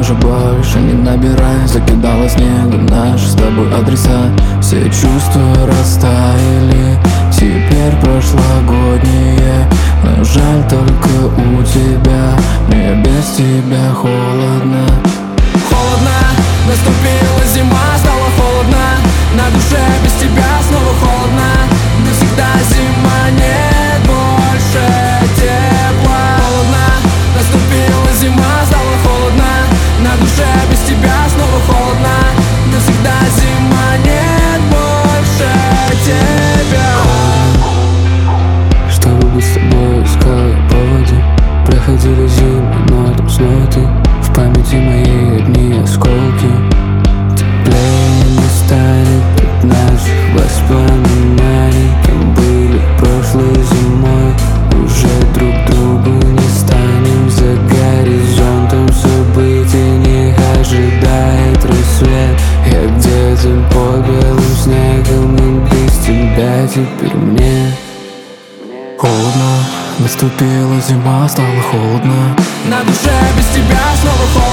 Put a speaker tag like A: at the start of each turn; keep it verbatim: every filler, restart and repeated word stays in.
A: уже больше не набирай. Закидала снегом наши с тобой адреса. Все чувства растаяли, теперь прошлогодние. Но жаль только у тебя, мне без тебя холодно.
B: Холодно, наступила зима, стало холодно. На душе без тебя снова холодно. Навсегда зима, нет больше тепла. Холодно, наступила зима, стало холодно. На душе без тебя снова холодно. Навсегда зима, нет больше тебя.
C: Чтобы быть с тобой, искал я поводы. Проходили зимы, но там снова ты. В памяти моей одни осколки. Теплее не станет от наших воспоминаний. Кем были прошлой зимой, уже друг другу не станем. За горизонтом событий них ожидает рассвет. Я где-то под белым снегом, и без тебя теперь мне
A: Холодно, наступила зима, стало холодно.
B: На душе без тебя снова холодно.